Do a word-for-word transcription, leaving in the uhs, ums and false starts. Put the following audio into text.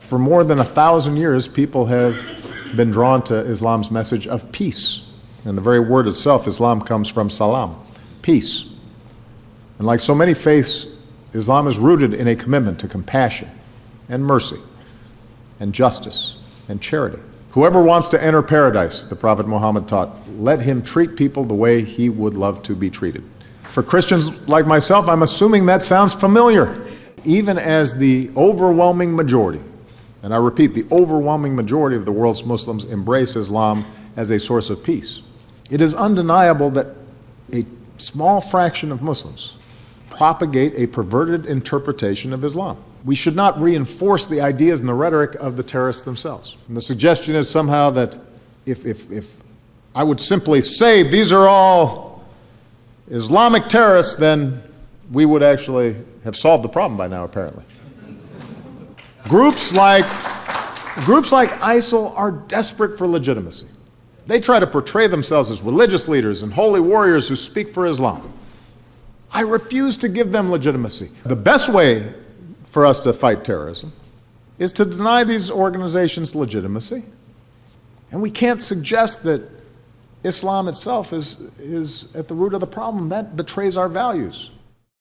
For more than a thousand years, people have been drawn to Islam's message of peace. And the very word itself, Islam, comes from salam, peace. And like so many faiths, Islam is rooted in a commitment to compassion and mercy and justice and charity. Whoever wants to enter paradise, the Prophet Muhammad taught, let him treat people the way he would love to be treated. For Christians like myself, I'm assuming that sounds familiar. Even as the overwhelming majority, and I repeat, the overwhelming majority of the world's Muslims embrace Islam as a source of peace, it is undeniable that a small fraction of Muslims propagate a perverted interpretation of Islam. We should not reinforce the ideas and the rhetoric of the terrorists themselves. And the suggestion is somehow that if, if, if I would simply say these are all Islamic terrorists, then we would actually have solved the problem by now, apparently. Groups like, groups like ISIL are desperate for legitimacy. They try to portray themselves as religious leaders and holy warriors who speak for Islam. I refuse to give them legitimacy. The best way for us to fight terrorism is to deny these organizations legitimacy. And we can't suggest that Islam itself is, is at the root of the problem. That betrays our values.